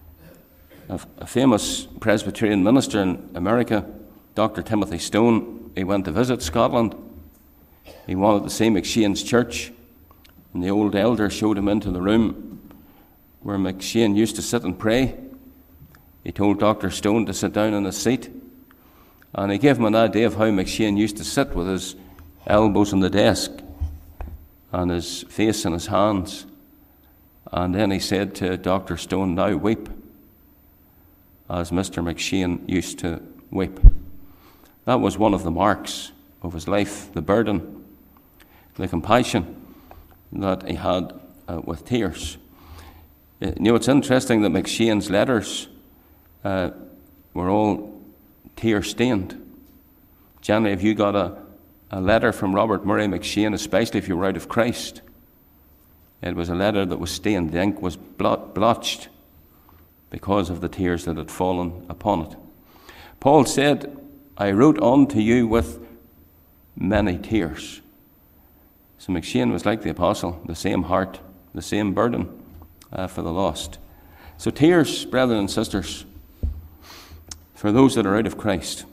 famous Presbyterian minister in America, Dr. Timothy Stone. He went to visit Scotland. He wanted to see McCheyne's church, and the old elder showed him into the room where McCheyne used to sit and pray. He told Dr. Stone to sit down in his seat, and he gave him an idea of how McCheyne used to sit with his elbows on the desk and his face in his hands. And then he said to Dr. Stone, now weep, as Mr. McCheyne used to weep. That was one of the marks of his life, the burden, the compassion that he had with tears. You know, it's interesting that McCheyne's letters were all tear-stained. Generally, if you got a letter from Robert Murray McCheyne, especially if you were out of Christ, it was a letter that was stained. The ink was blotched because of the tears that had fallen upon it. Paul said, I wrote unto you with many tears. So McCheyne was like the apostle, the same heart, the same burden for the lost. So tears, brethren and sisters, for those that are out of Christ.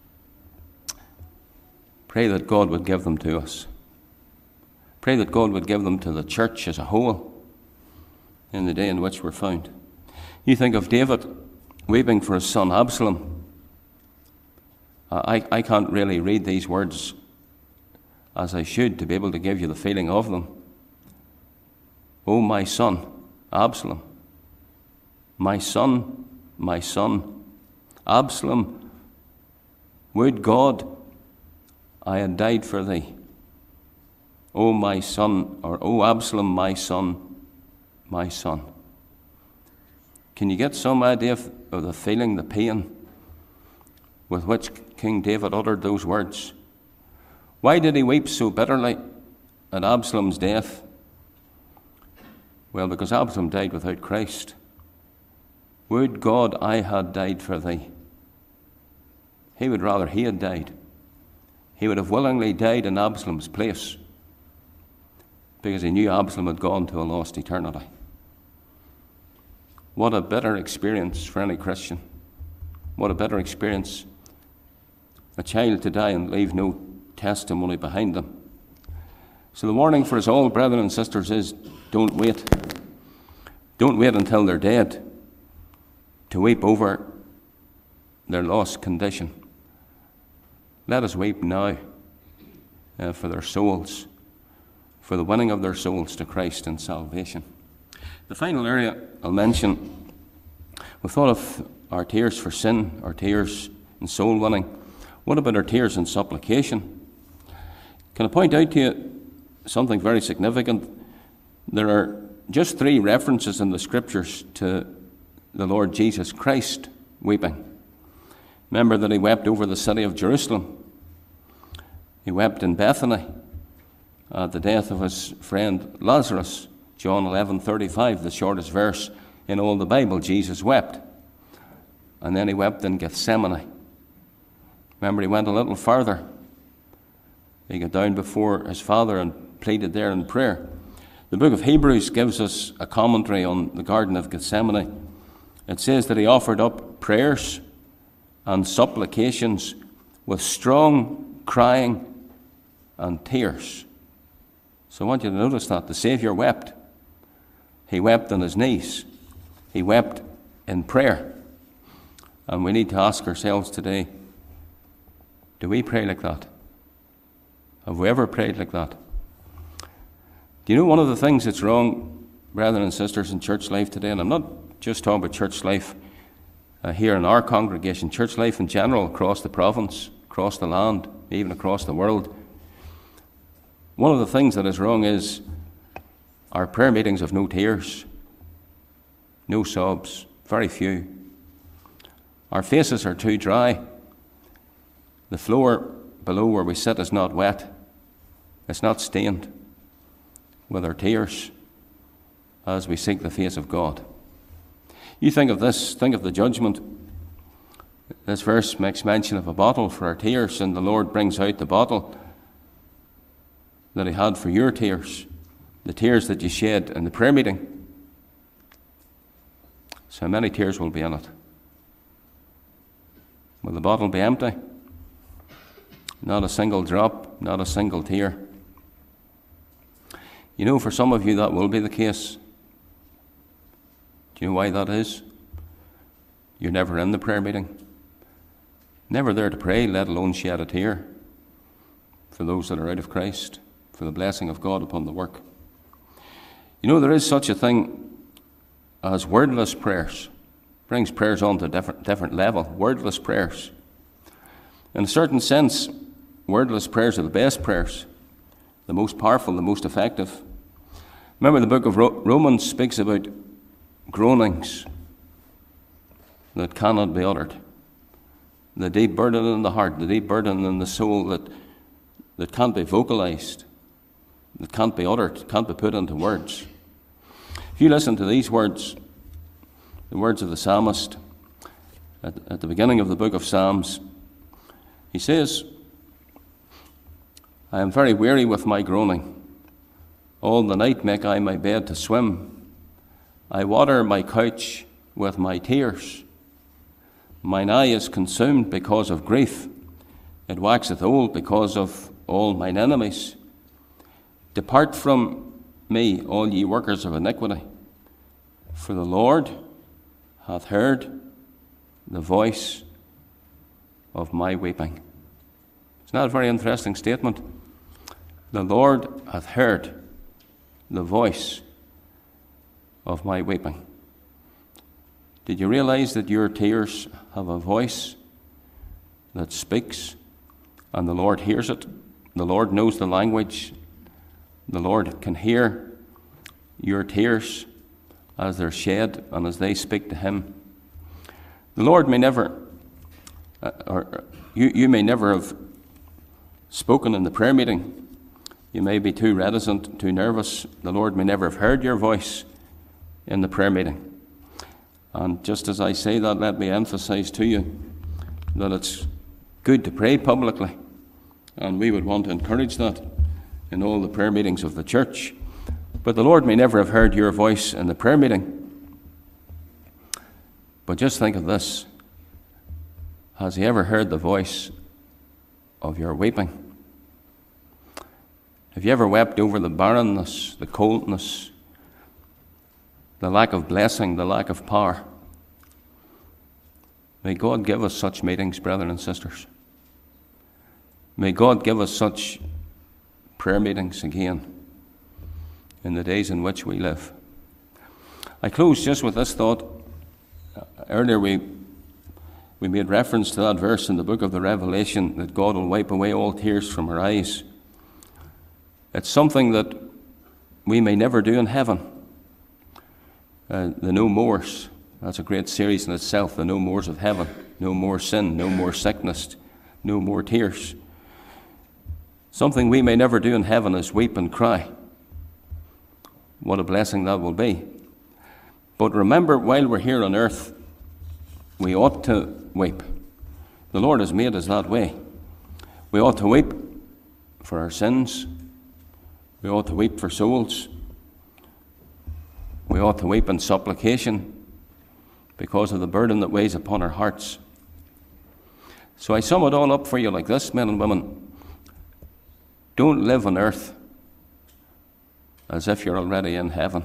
Pray that God would give them to us. Pray that God would give them to the church as a whole in the day in which we're found. You think of David weeping for his son Absalom. I can't really read these words as I should to be able to give you the feeling of them. Oh, my son, Absalom. My son, Absalom, would God I had died for thee. O my son, or O Absalom, my son, my son. Can you get some idea of the feeling, the pain with which King David uttered those words? Why did he weep so bitterly at Absalom's death? Well, because Absalom died without Christ. Would God I had died for thee. He would rather he had died. He would have willingly died in Absalom's place because he knew Absalom had gone to a lost eternity. What a bitter experience for any Christian. What a bitter experience. A child to die and leave no testimony behind them. So the warning for us all, brethren and sisters, is don't wait. Don't wait until they're dead to weep over their lost condition. Let us weep now for their souls, for the winning of their souls to Christ and salvation. The final area I'll mention, we thought of our tears for sin, our tears in soul winning. What about our tears in supplication? Can I point out to you something very significant? There are just 3 references in the Scriptures to the Lord Jesus Christ weeping. Remember that he wept over the city of Jerusalem. He wept in Bethany at the death of his friend Lazarus. John 11:35, the shortest verse in all the Bible. Jesus wept. And then he wept in Gethsemane. Remember, he went a little further. He got down before his Father and pleaded there in prayer. The book of Hebrews gives us a commentary on the Garden of Gethsemane. It says that he offered up prayers and supplications with strong crying and tears. So I want you to notice that. The Saviour wept. He wept on his knees. He wept in prayer. And we need to ask ourselves today, do we pray like that? Have we ever prayed like that? Do you know one of the things that's wrong, brethren and sisters, in church life today, and I'm not just talking about church life here in our congregation, church life in general across the province, across the land, even across the world. One of the things that is wrong is our prayer meetings have no tears, no sobs, very few. Our faces are too dry. The floor below where we sit is not wet. It's not stained with our tears as we seek the face of God. You think of this, think of the judgment. This verse makes mention of a bottle for our tears, and the Lord brings out the bottle that he had for your tears, the tears that you shed in the prayer meeting. So many tears will be in it. Will the bottle be empty? Not a single drop, not a single tear. You know, for some of you that will be the case. Do you know why that is? You're never in the prayer meeting. Never there to pray, let alone shed a tear for those that are out of Christ, for the blessing of God upon the work. You know, there is such a thing as wordless prayers. Brings prayers on to a different level. Wordless prayers. In a certain sense, wordless prayers are the best prayers, the most powerful, the most effective. Remember, the book of Romans speaks about groanings that cannot be uttered. The deep burden in the heart, the deep burden in the soul that can't be vocalized, that can't be uttered, can't be put into words. If you listen to these words, the words of the psalmist at the beginning of the book of Psalms, he says, I am very weary with my groaning. All the night make I my bed to swim. I water my couch with my tears. Mine eye is consumed because of grief. It waxeth old because of all mine enemies. Depart from me, all ye workers of iniquity, for the Lord hath heard the voice of my weeping. Isn't that a very interesting statement? The Lord hath heard the voice of my weeping. Did you realize that your tears have a voice that speaks, and the Lord hears it? The Lord knows the language. The Lord can hear your tears as they're shed and as they speak to him. The Lord may never, you may never have spoken in the prayer meeting. You may be too reticent, too nervous. The Lord may never have heard your voice in the prayer meeting. And just as I say that, let me emphasize to you that it's good to pray publicly, and we would want to encourage that in all the prayer meetings of the church. But the Lord may never have heard your voice in the prayer meeting. But just think of this. Has he ever heard the voice of your weeping? Have you ever wept over the barrenness, the coldness, the lack of blessing, the lack of power? May God give us such meetings, brethren and sisters. May God give us such prayer meetings again in the days in which we live. I close just with this thought. Earlier we made reference to that verse in the book of the Revelation that God will wipe away all tears from our eyes. It's something that we may never do in heaven. The No Mores, that's a great series in itself, the No Mores of Heaven. no more sin, no more sickness, no more tears. Something we may never do in heaven is weep and cry. What a blessing that will be. But remember, while we're here on earth, we ought to weep. The Lord has made us that way. We ought to weep for our sins. We ought to weep for souls. We ought to weep in supplication because of the burden that weighs upon our hearts. So I sum it all up for you like this, men and women. Don't live on earth as if you're already in heaven.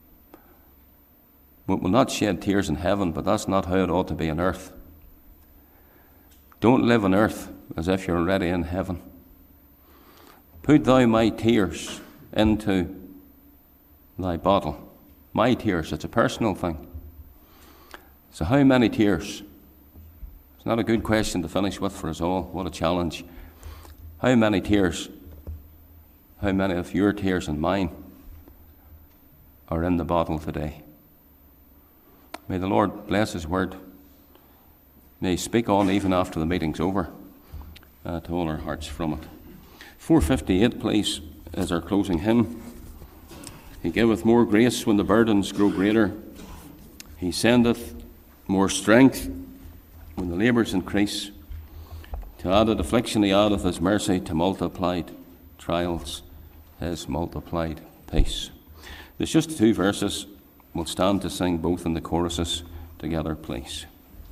We will not shed tears in heaven, but that's not how it ought to be on earth. Don't live on earth as if you're already in heaven. Put thou my tears into thy bottle. My tears, it's a personal thing. So how many tears? It's not a good question to finish with for us all. What a challenge. How many tears? How many of your tears and mine are in the bottle today? May the Lord bless his word. May he speak on even after the meeting's over to all our hearts from it. 458, please, is our closing hymn. He giveth more grace when the burdens grow greater. He sendeth more strength when the labours increase. To added affliction he addeth his mercy, to multiplied trials his multiplied peace. There's just 2 verses. We'll stand to sing both in the choruses together, please.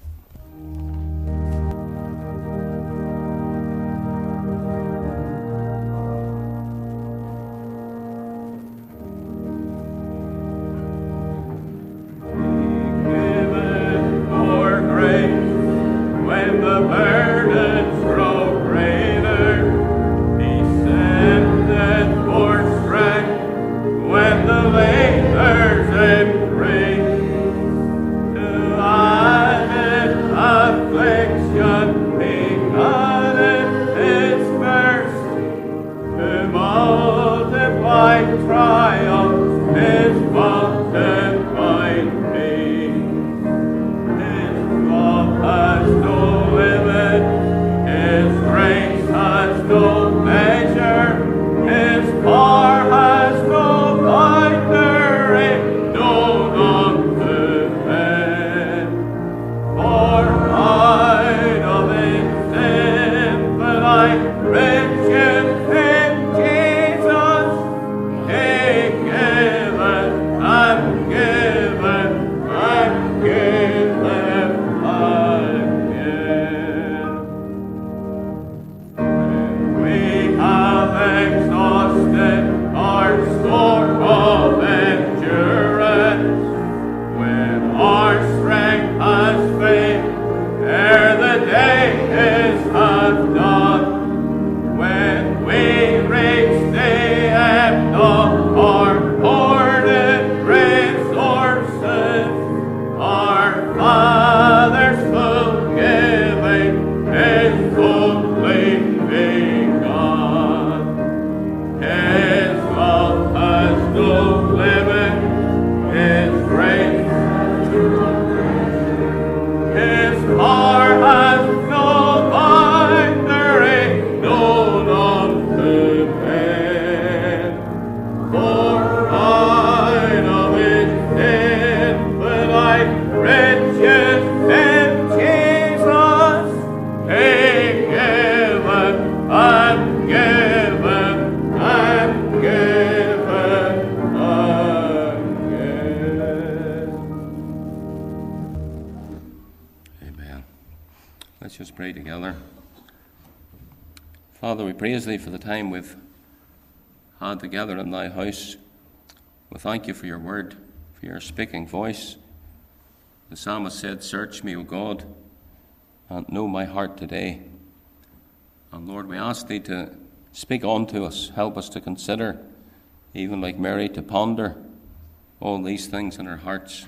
Father, we praise thee for the time we've had together in thy house. We thank you for your word, for your speaking voice. The psalmist said, "Search me, O God, and know my heart today." And Lord, we ask thee to speak on to us. Help us to consider, even like Mary, to ponder all these things in our hearts.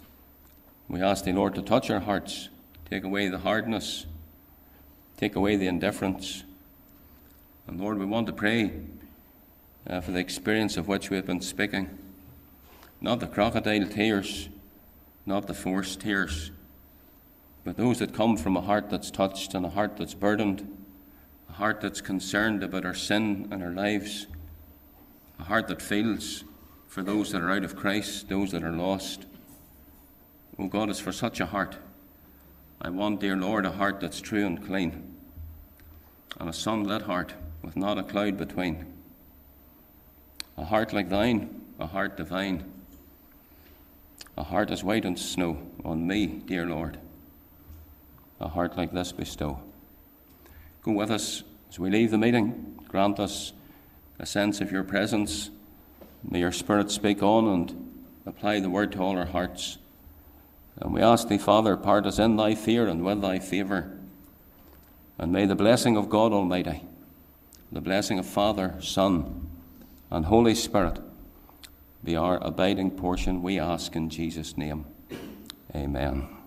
We ask thee, Lord, to touch our hearts, take away the hardness, take away the indifference. And Lord, we want to pray for the experience of which we have been speaking. Not the crocodile tears, not the forced tears, but those that come from a heart that's touched and a heart that's burdened, a heart that's concerned about our sin and our lives, a heart that feels for those that are out of Christ, those that are lost. Oh God, it's for such a heart. I want, dear Lord, a heart that's true and clean, and a sunlit heart with not a cloud between. A heart like thine, a heart divine, a heart as white as snow on me, dear Lord. A heart like this bestow. Go with us as we leave the meeting. Grant us a sense of your presence. May your Spirit speak on and apply the word to all our hearts. And we ask thee, Father, part us in thy fear and with thy favour. And may the blessing of God Almighty, the blessing of Father, Son, and Holy Spirit be our abiding portion, we ask in Jesus' name. Amen.